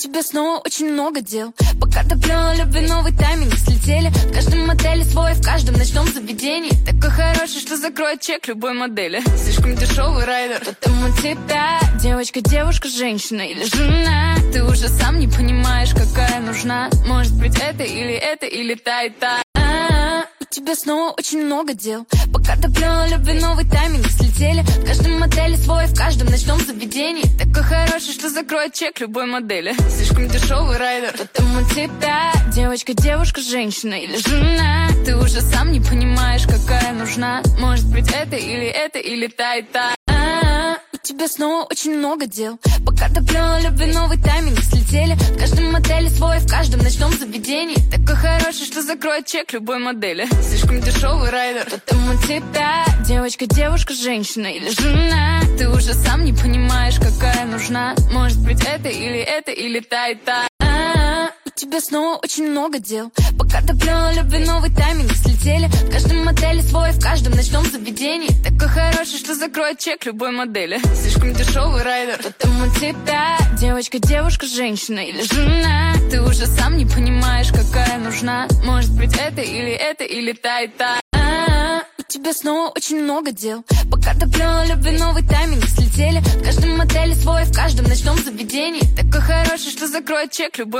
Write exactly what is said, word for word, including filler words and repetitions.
тебя снова очень много дел. Пока топлю любви, новый тайминг слетели. В каждом мотеле свой, в каждом ночном заведении. Такой хороший, что закроет чек любой модели. Слишком дешевый райдер, потому тебя девочка, девушка, женщина или жена. Ты уже сам не понимаешь, какая нужна. Может быть это или это, или та и та. У тебя снова очень много дел. Пока топлю любви, новый тайминг слетели. В каждом мотеле свой, в каждом ночном заведении. Такой хороший, что закроет чек любой модели. Слишком дешевый райдер, потому тебя девочка, девушка, женщина или жена. Ты уже сам не понимаешь, какая нужна. Может быть это или это, или та и та. У тебя снова очень много дел. Пока топлю любви, новый тайминг слетели. В каждом мотеле свой, в каждом ночном заведении. Такой хороший, что закроет чек любой модели. Слишком дешевый райдер, потому тебя девочка, девушка, женщина или жена. Ты уже сам не понимаешь, какая нужна. Может быть это или это, или та и та. У тебя снова очень много дел. Пока топлю любви, новый тайминг слетели. В каждом мотеле свой, в каждом ночном заведении. Такой хороший, что закроет чек любой модели. Слишком дешевый райдер, потому тебя девочка, девушка, женщина или жена. Ты уже сам не понимаешь, какая нужна. Может быть это или это, или та и та. У тебя снова очень много дел. Пока топлю любви, новый тайминг слетели. В каждом мотеле свой, в каждом ночном заведении. Такой хороший, что закроет чек любой